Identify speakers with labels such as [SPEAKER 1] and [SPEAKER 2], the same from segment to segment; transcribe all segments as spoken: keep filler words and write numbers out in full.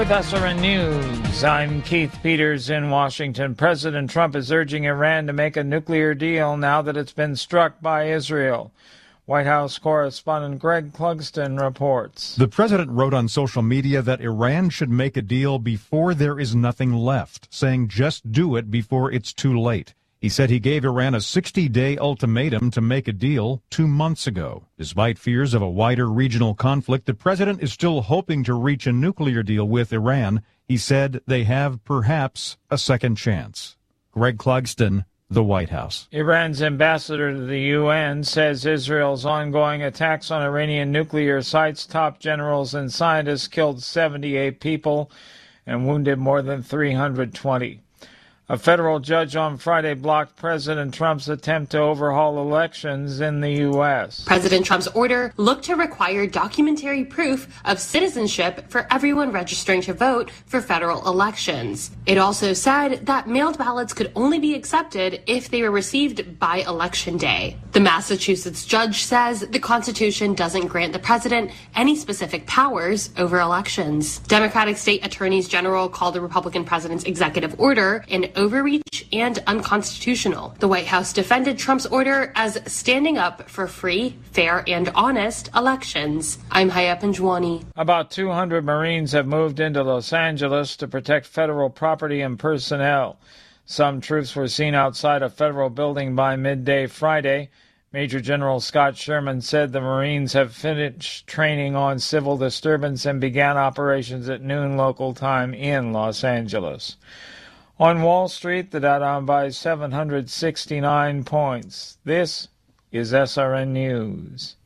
[SPEAKER 1] With S R N News, I'm Keith Peters in Washington. President Trump is urging Iran to make a nuclear deal now that it's been struck by Israel. White House correspondent Greg Clugston reports.
[SPEAKER 2] The president wrote on social media that Iran should make a deal before there is nothing left, saying just do it before it's too late. He said he gave Iran a sixty-day ultimatum to make a deal two months ago. Despite fears of a wider regional conflict, the president is still hoping to reach a nuclear deal with Iran. He said they have perhaps a second chance. Greg Clugston, the White House.
[SPEAKER 1] Iran's ambassador to the U N says Israel's ongoing attacks on Iranian nuclear sites, top generals and scientists killed seventy-eight people and wounded more than three hundred twenty. A federal judge on Friday blocked President Trump's attempt to overhaul elections in the U S.
[SPEAKER 3] President Trump's order looked to require documentary proof of citizenship for everyone registering to vote for federal elections. It also said that mailed ballots could only be accepted if they were received by Election Day. The Massachusetts judge says the Constitution doesn't grant the president any specific powers over elections. Democratic state attorneys general called the Republican president's executive order an overreach and unconstitutional. The White House defended Trump's order as standing up for free, fair, and honest elections. I'm Haya Panjwani.
[SPEAKER 1] About two hundred Marines have moved into Los Angeles to protect federal property and personnel. Some troops were seen outside a federal building by midday Friday. Major General Scott Sherman said the Marines have finished training on civil disturbance and began operations at noon local time in Los Angeles. On Wall Street, the Dow down by seven hundred sixty-nine points. This is S R N News.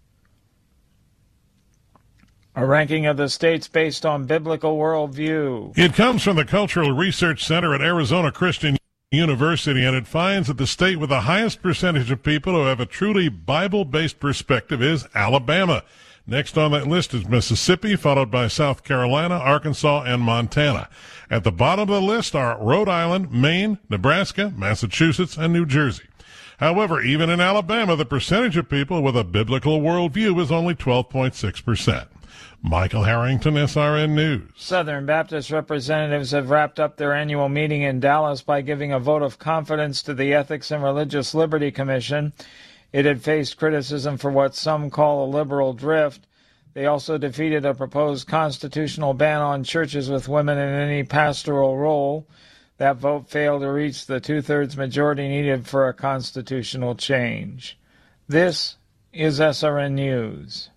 [SPEAKER 1] A ranking of the states based on biblical worldview.
[SPEAKER 4] It comes from the Cultural Research Center at Arizona Christian University, and it finds that the state with the highest percentage of people who have a truly Bible-based perspective is Alabama. Next on that list is Mississippi, followed by South Carolina, Arkansas, and Montana. At the bottom of the list are Rhode Island, Maine, Nebraska, Massachusetts, and New Jersey. However, even in Alabama, the percentage of people with a biblical worldview is only twelve point six percent. Michael Harrington, S R N News.
[SPEAKER 1] Southern Baptist representatives have wrapped up their annual meeting in Dallas by giving a vote of confidence to the Ethics and Religious Liberty Commission. It had faced criticism for what some call a liberal drift. They also defeated a proposed constitutional ban on churches with women in any pastoral role. That vote failed to reach the two-thirds majority needed for a constitutional change. This is S R N News.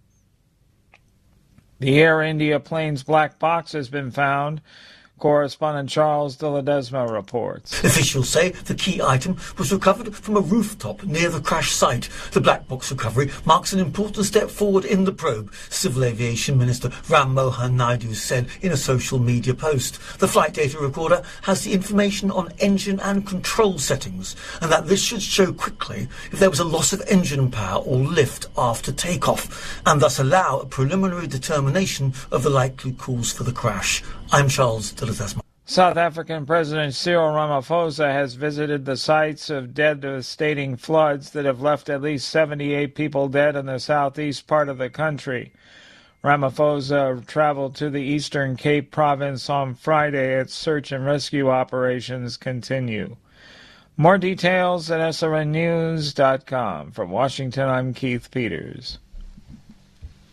[SPEAKER 1] The Air India plane's black box has been found. Correspondent Charles de Ledesma reports.
[SPEAKER 5] Officials say the key item was recovered from a rooftop near the crash site. The black box recovery marks an important step forward in the probe, Civil Aviation Minister Ram Mohan Naidu said in a social media post. The flight data recorder has the information on engine and control settings, and that this should show quickly if there was a loss of engine power or lift after takeoff, and thus allow a preliminary determination of the likely cause for the crash. I'm Charles de Ledesma.
[SPEAKER 1] South African President Cyril Ramaphosa has visited the sites of devastating floods that have left at least seventy-eight people dead in the southeast part of the country. Ramaphosa traveled to the Eastern Cape province on Friday as search and rescue operations continue. More details at S R N news dot com. From Washington, I'm Keith Peters.